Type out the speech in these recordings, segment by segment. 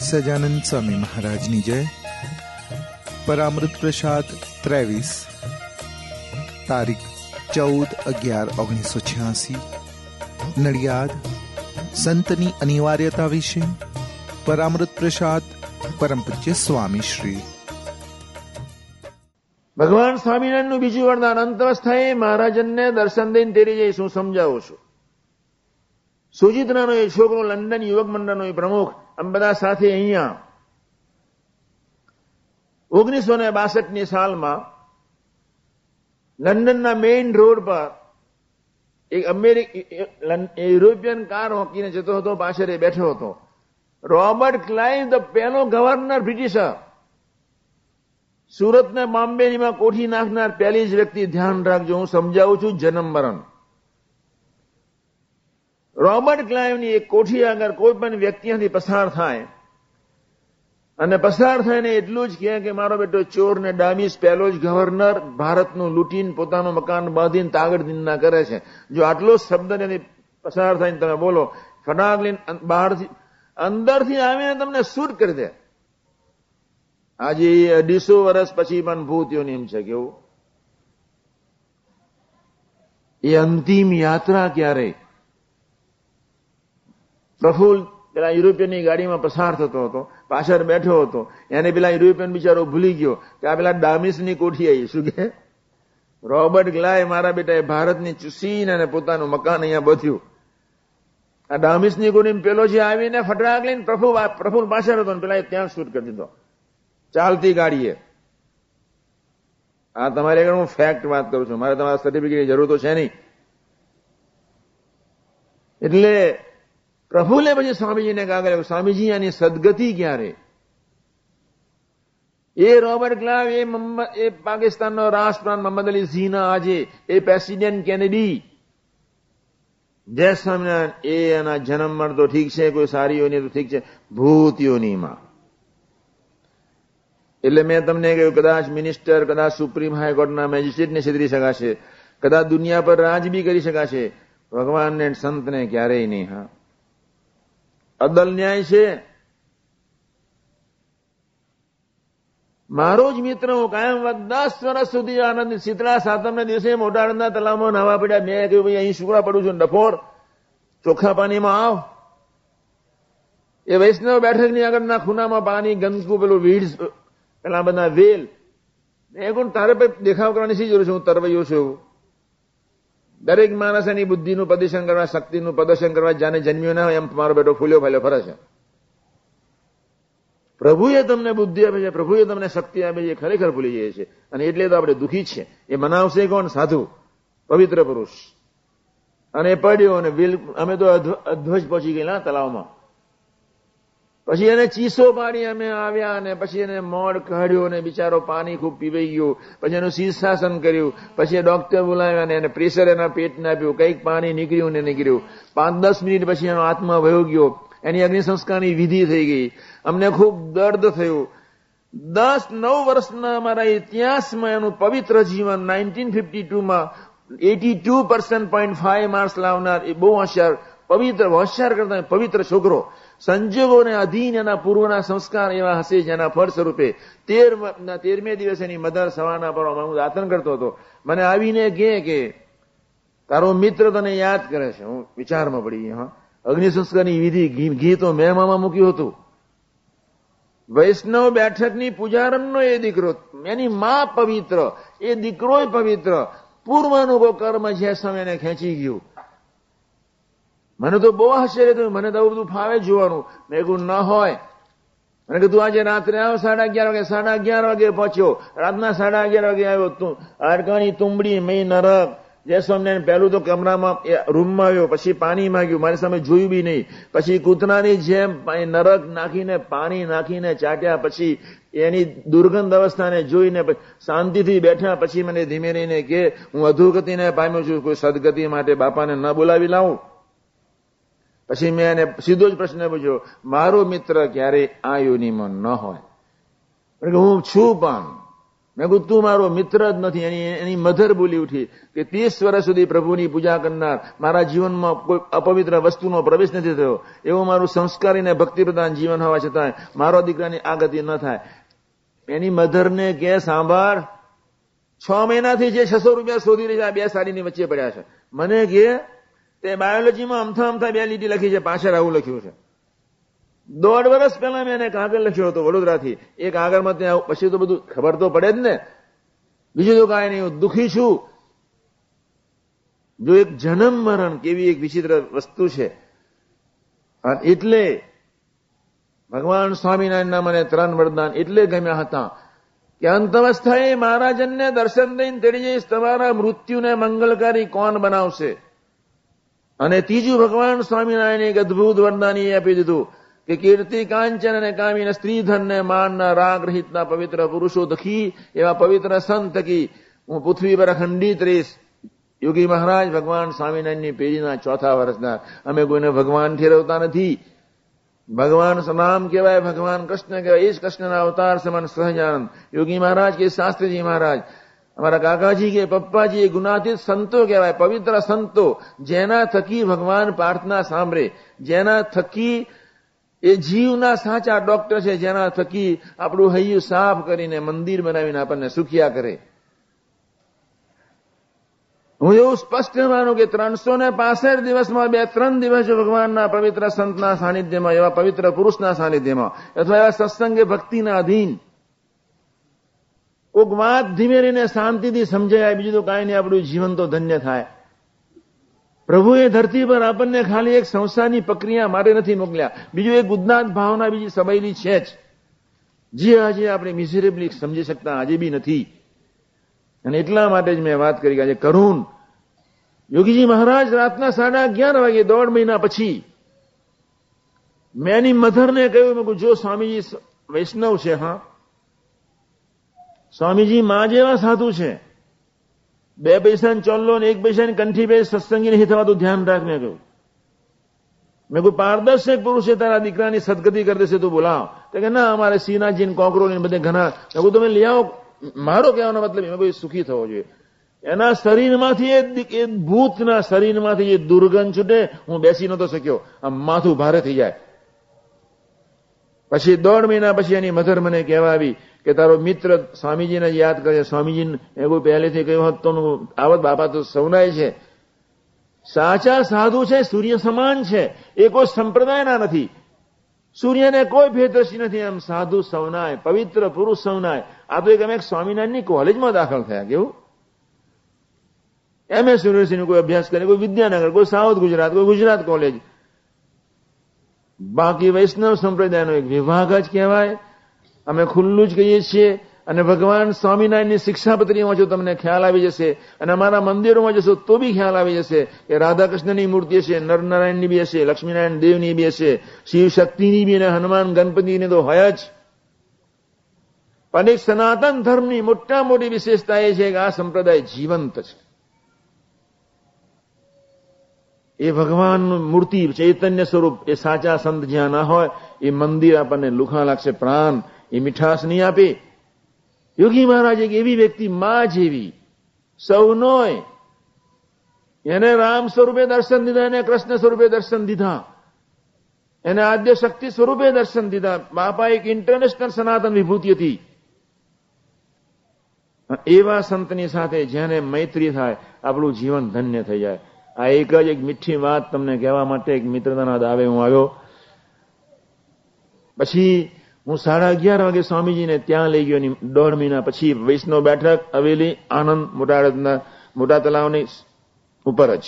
સજાનંદ સ્વામી મહારાજની જય. પરામૃત પ્રસાદ 23 તારીખ 14/11/1986 નડિયાદ. સંતની અનિવાર્યતા વિશે પરામૃત પ્રસાદ પરમ પૂજ્ય સ્વામી શ્રી. ભગવાન સ્વામિનારાયણનું બીજું વરદાન અંતવસ્થાએ મહારાજનને દર્શન દઈને તેરી જઈશ હું સમજાવું છું. સુચિત્રાનો એ છોકરો, લંડન યુવક મંડળનો એ પ્રમુખ, આમ બધા સાથે અહીંયા 1962 સાલમાં લંડનના મેઇન રોડ પર એક યુરોપિયન કાર હોકીને જતો હતો, પાછળ એ બેઠો હતો. રોબર્ટ ક્લાઇવ, ધ પહેલો ગવર્નર બ્રિટિશર, સુરતને બોમ્બેનીમાં કોઠી નાખનાર પહેલી જ વ્યક્તિ. ધ્યાન રાખજો, હું સમજાવું છું જન્મ મરણ. રોબર્ટ ક્લાઇવની એક કોઠી આગળ કોઈ પણ વ્યક્તિથી પસાર થાય અને પસાર થઈને એટલું જ કહે કે મારો બેટો ચોર ને ડામીસ, પહેલો જ ગવર્નર, ભારતનું લૂંટીને પોતાનું મકાન બાંધીને તાગડદિન્ના કરે છે. જો આટલો શબ્દ પસાર થઈને તમે બોલો, ફટાક લઈને બહારથી અંદરથી આવીને તમને શૂટ કરી દે. આજે 250 વર્ષ પછી પણ ભૂતિઓની એમ છે કેવું. એ અંતિમ યાત્રા ક્યારે? પ્રફુલ્લ પેલા યુરોપિયનની ગાડીમાં પસાર થતો હતો, પાછળ બેઠો હતો. એને પેલા યુરોપિયન બિચારો ભૂલી ગયો કે આ પેલા ડામીસની કોઠી આવી. શું કે રોબર્ટ ક્લાઇવ મારા બેટાએ ભારતની ચૂસીને અને પોતાનું મકાન અહીંયા બધ્યું. આ ડામીસની કોઠી પેલો જે આવીને ફટાક લઈને પ્રફુલ્લ પાછળ હતો ને પેલા ત્યાં શૂટ કરી દીધો ચાલતી ગાડીએ. આ તમારે આગળ હું ફેક્ટ વાત કરું છું, મારે તમારા સર્ટિફિકેટની જરૂર તો છે નહીં. એટલે પ્રફુલ્લે પછી સ્વામીજીને કાગળ, સ્વામીજી આની સદગતિ ક્યારે? એ રોબર્ટ ક્લાઇવ, એ પાકિસ્તાનનો રાષ્ટ્રપ્રધાન મોહમ્મદ અલી ઝીના, આજે એ પ્રેસિડેન્ટ કેનેડી, જય સ્વામિનારાયણ, એ એના જન્મ મર તો ઠીક છે, કોઈ સારીઓની તો ઠીક છે, ભૂતિઓનીમાં. એટલે મેં તમને કહ્યું કદાચ મિનિસ્ટર, કદાચ સુપ્રીમ હાઈકોર્ટના મેજિસ્ટ્રેટને છેતરી શકાશે, કદાચ દુનિયા પર રાજ બી કરી શકાશે, ભગવાનને સંતને ક્યારેય નહીં. હા, અદલ ન્યાય છે. મારો જ મિત્ર, હું કાયમ 10 વર્ષ સુધી આનંદ, શીતળા સાતમના દિવસે મોટા આનંદના તલાવમાં નાવા પડ્યા. મેં કહ્યું ભાઈ અહીં શુક્રા પડું છું, ડફોર ચોખ્ખા પાણીમાં આવ. એ વૈષ્ણવ બેઠકની આગળના ખૂણામાં પાણી ગંદકુ, પેલું વીડ્સ, પેલા બધા વેલ. મેં કહું તારે દેખાવ કરવાની શી જરૂર છે? હું તરવૈયો છું. દરેક માણસ એની બુદ્ધિનું પ્રદર્શન કરવા, શક્તિનું પ્રદર્શન કરવા જાને જન્મ્યો ના હોય એમ મારો બેટો ફૂલ્યો ફાલ્યો ફરે છે. પ્રભુએ તમને બુદ્ધિ આપે છે, પ્રભુએ તમને શક્તિ આપે છે, ખરેખર ભૂલી જાય છે. અને એટલે તો આપણે દુઃખી છે. એ મનાવશે કોણ? સાધુ, પવિત્ર પુરુષ. અને પડ્યો અને અમે તો અધ્વજ પહોંચી ગયેલા તલાવમાં. પછી એને ચીસો પાડી અમે આવ્યા અને પછી એને મોડ કાઢ્યો અને બિચારો પાણી ખૂબ પીવાઈ ગયો. પછી એનું શીર્ષાસન કર્યું. પછી ડોક્ટર બોલાવ્યા અને એને પ્રેશર એના પેટને આપ્યું. કંઈક પાણી નીકળ્યું ને નીકળ્યું. 5-10 મિનિટ પછી એનો આત્મા વયો ગયો. એની અગ્નિ સંસ્કારની વિધિ થઈ ગઈ. અમને ખૂબ દર્દ થયું. 10-9 વર્ષના અમારા ઇતિહાસમાં એનું પવિત્ર જીવન 1952માં 82.5 માર્ક્સ લાવનાર એ બહુ હોશિયાર, પવિત્ર, હોશિયાર કરતા પવિત્ર છોકરો. સંજોગોને અધીન એના પૂર્વના સંસ્કાર એવા હશે જેના ફળ સ્વરૂપે 13મે દિવસે એની મધર સવારના પરમાં હું દાતન કરતો હતો. મને આવીને કે તારો મિત્ર તને યાદ કરે છે. હું વિચારમાં પડી. હા, અગ્નિ સંસ્કારની વિધિ, ઘી તો મેં મામા મૂક્યું હતું. વૈષ્ણવ બેઠકની પૂજારણનો એ દીકરો, એની માં પવિત્ર, એ દીકરોય પવિત્ર. પૂર્વનું કોઈ કર્મ જે સમયને ખેંચી ગયું. મને તો બહુ આશ્ચર્ય થયું. મને તો બધું ફાવે જોવાનું. મેં કહ્યું ન હોય. મને કે તું આજે રાત્રે આવ 11:30 વાગે પહોંચ્યો. રાતના 11:30 વાગે આવ્યો. તું હાડકાની તુંબડી, મેં નરક. જય સ્વામિનારાયણ પહેલું તો કમરામાં રૂમમાં આવ્યો, પછી પાણી માંગ્યું, મારી સામે જોયું બી નહીં. પછી કૂતરાની જેમ નરક નાખીને, પાણી નાખીને ચાટ્યા. પછી એની દુર્ગંધ અવસ્થાને જોઈને શાંતિથી બેઠા. પછી મને ધીમે રહીને કે હું અધોગતિને પામ્યો છું, કોઈ સદગતિ માટે બાપાને ન બોલાવી લાવું. પછી મેં એને સીધો જ પ્રશ્ન પૂછ્યો, મારો મિત્ર ક્યારે આ યોનિમાં ન હોય? હું છું પણ મેં કહ્યું તું મારો મિત્ર જ નથી. એની મધર બોલી ઉઠી કે 30 વર્ષ સુધી પ્રભુની પૂજા કરનાર, મારા જીવનમાં કોઈ અપવિત્ર વસ્તુનો પ્રવેશ નથી થયો, એવું મારું સંસ્કારી અને ભક્તિપ્રધાન જીવન હોવા છતાં મારો દીકરાની આ ગતિ ન થાય. એની મધરને કે સાંભળ, 6 મહિનાથી જે 600 રૂપિયા શોધી રહી છે, આ બે સાડીની વચ્ચે પડ્યા છે. મને કે તે બાયોલોજીમાં અમથા 2 લીટી લખી છે, પાછળ આવું લખ્યું છે. 1.5 વર્ષ પહેલા મેં એને કાગળ લખ્યો હતો વડોદરાથી. એ કાગળમાં ત્યાં પછી તો બધું ખબર તો પડે જ ને. બીજું તો કાંઈ નહીં, હું દુઃખી છું. જો એક જન્મ મરણ કેવી એક વિચિત્ર વસ્તુ છે. એટલે ભગવાન સ્વામિનારાયણના મને 3 વરદાન એટલે ગમ્યા હતા કે અંતવસ્થાએ મહારાજનને દર્શન દઈને તેડી જઈશ, તમારા મૃત્યુને મંગલકારી કોણ બનાવશે. અને ત્રીજું ભગવાન સ્વામિનારાયણે એક અદભુત વરદાન એ આપી દીધું કે કીર્તિ કાંચન અને કામીને સ્ત્રીધનને માનના રાગ રહિતના પવિત્ર પુરુષો થકી, એવા પવિત્ર સંત થકી હું પૃથ્વી પર ખંડિત રહીશ. યોગી મહારાજ ભગવાન સ્વામિનારાયણની પેઢીના 4થા વર્ષના. અમે કોઈને ભગવાન ઠેરવતા નથી. ભગવાન નામ કહેવાય, ભગવાન કૃષ્ણ કહેવાય, એ જ કૃષ્ણના અવતાર સમાન સહજાનંદ. યોગી મહારાજ કે શાસ્ત્રીજી મહારાજ, અમારા કાકાજી કે પપ્પાજી એ ગુણાતીત સંતો કહેવાય, પવિત્ર સંતો, જેના થકી ભગવાન પ્રાર્થના સાંભળે, જેના થકી એ જીવના સાચા ડોક્ટર છે, જેના થકી આપણું હૈયું સાફ કરીને મંદિર બનાવીને આપણને સુખિયા કરે. હું એવું સ્પષ્ટ માનું કે 365 દિવસમાં 2-3 દિવસ ભગવાનના પવિત્ર સંતના સાનિધ્યમાં, એવા પવિત્ર પુરુષના સાનિધ્યમાં અથવા એવા સત્સંગે ભક્તિના અધીન કોઈક વાત ધીમે રહીને શાંતિથી સમજાય, બીજું તો કાંઈ નહીં, આપણું જીવન તો ધન્ય થાય. પ્રભુએ ધરતી પર આપણને ખાલી એક સંસારની પ્રક્રિયા માટે નથી મોકલ્યા, બીજું એક ઉદ્દાત ભાવના બીજી સબાયેલી છે જ, જે આજે આપણે મિઝરેબલી સમજી શકતા આજે બી નથી. અને એટલા માટે જ મેં વાત કરી કે આજે કરુણ યોગીજી મહારાજ રાતના 11:30 વાગે 1.5 મહિના પછી મેં એની મધરને કહ્યું, મેં કહ્યું જો સ્વામીજી વૈષ્ણવ છે, હા સ્વામીજી માં જેવા સાધુ છે, 2 પૈસાની ચોલ્લો ને 1 પૈસાની કંઠી બે સત્સંગી નહીં થવા તો ધ્યાન રાખ. મેં કહ્યું કોઈ પારદર્શક પુરુષ છે, તારા દીકરાની સદગતિ કરી દેશે તો બોલાવ. તો કે ના, અમારે સિંહનાજી કોકરો ને બધે ઘણા. મેં કહ્યું તમે લઈ આવો. મારો કહેવાનો મતલબ મેં કોઈ સુખી થવો જોઈએ. એના શરીરમાંથી એ ભૂતના શરીરમાંથી જે દુર્ગંધ છૂટે, હું બેસી નતો શક્યો, આમ માથું ભારે થઈ જાય. પછી 1.5 મહિના પછી એની મધર મને કહેવા આવી કે તારો મિત્ર સ્વામીજીને યાદ કરે. સ્વામીજીને એ કોઈ પહેલેથી કહ્યું હોત તો આવત, બાપા તો સૌનાય છે, સાચા સાધુ છે, સૂર્ય સમાન છે, એ કોઈ સંપ્રદાયના નથી, સૂર્યને કોઈ ભેદરશી નથી, એમ સાધુ સૌનાય, પવિત્ર પુરુષ સૌનાય. આ તો અમે સ્વામિનારાયણની કોલેજમાં દાખલ થયા. કેવું MS યુનિવર્સિટીનો કોઈ અભ્યાસ કરે, કોઈ વિદ્યાનગર, કોઈ સાઉથ ગુજરાત, કોઈ ગુજરાત કોલેજ. બાકી વૈષ્ણવ સંપ્રદાયનો એક વિભાગ જ કહેવાય. અમે ખુલ્લું જ કહીએ છીએ. અને ભગવાન સ્વામિનારાયણની શિક્ષાપત્રીમાં જો તમને ખ્યાલ આવી જશે, અને અમારા મંદિરોમાં જશો તો બી ખ્યાલ આવી જશે કે રાધાકૃષ્ણની મૂર્તિ હશે, નરનારાયણની બી હશે, લક્ષ્મીનારાયણ દેવની બી હશે, શિવ શક્તિની બી, અને હનુમાન ગણપતિની તો હોય જ. પણ એક સનાતન ધર્મની મોટા મોટી વિશેષતા એ છે કે આ સંપ્રદાય જીવંત છે. એ ભગવાનનું મૂર્તિ, ચૈતન્ય સ્વરૂપ, એ સાચા સંત જ્યાં ના હોય એ મંદિર આપણને લુખા લાગશે, પ્રાણ એ મીઠાશ નહીં આપે. યોગી મહારાજ એક એવી વ્યક્તિ, માં જેવી, સૌનોય, એને રામ સ્વરૂપે દર્શન દીધા, એને કૃષ્ણ સ્વરૂપે દર્શન દીધા, એને આદ્ય શક્તિ સ્વરૂપે દર્શન દીધા. બાપા એક ઇન્ટરનેશનલ સનાતન વિભૂતિ હતી. એવા સંતની સાથે જેને મૈત્રી થાય, આપણું જીવન ધન્ય થઈ જાય. આ એક જ એક મીઠી વાત તમને કહેવા માટે એક મિત્રતાના દાવે હું આવ્યો. પછી હું 11:30 વાગે સ્વામીજીને ત્યાં લઈ ગયો. 1.5 મહિના પછી વૈષ્ણવ બેઠક, હવેલી, આનંદ, મોટા તલાવની ઉપર જ.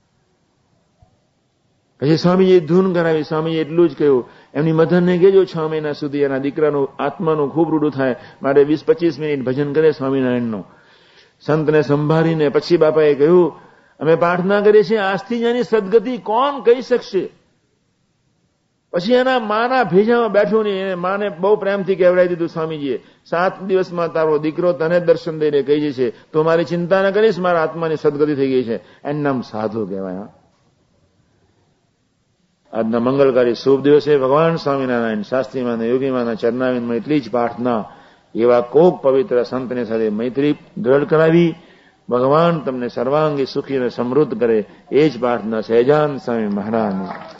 પછી સ્વામીજીએ ધૂન કરાવી. સ્વામીજી એટલું જ કહ્યું, એમની મધરને કહેજો 6 મહિના સુધી એના દીકરાનું આત્માનું ખૂબ રૂડું થાય માટે 20-25 મિનિટ ભજન કરે સ્વામિનારાયણનું. સંતને સંભાળીને પછી બાપાએ કહ્યું, અમે પ્રાર્થના કરીએ છીએ, આજથી જ એની સદગતિ કોણ કહી શકશે. પછી એના માના ભેજામાં બેઠું નહીં, એને માને બહુ પ્રેમથી કહેવડાવી દીધું સ્વામીજીએ, 7 દિવસમાં તારો દીકરો તને દર્શન દઈને કહી જશે, તો મારી ચિંતા ન કરીશ, મારા આત્માની સદગતિ થઈ ગઈ છે. એનું નામ સાધુ કહેવાય. આજના મંગલકારી શુભ દિવસે ભગવાન સ્વામિનારાયણ શાસ્ત્રીમાં યોગીમાંના ચરણાવિંદમાં એટલી જ પ્રાર્થના એવા કોક પવિત્ર સંતને સાથે મૈત્રી દ્રઢ કરાવી ભગવાન તમને સર્વાંગી સુખી અને સમૃદ્ધ કરે, એ જ પ્રાર્થના સહેજાન સ્વામી મહારાજની.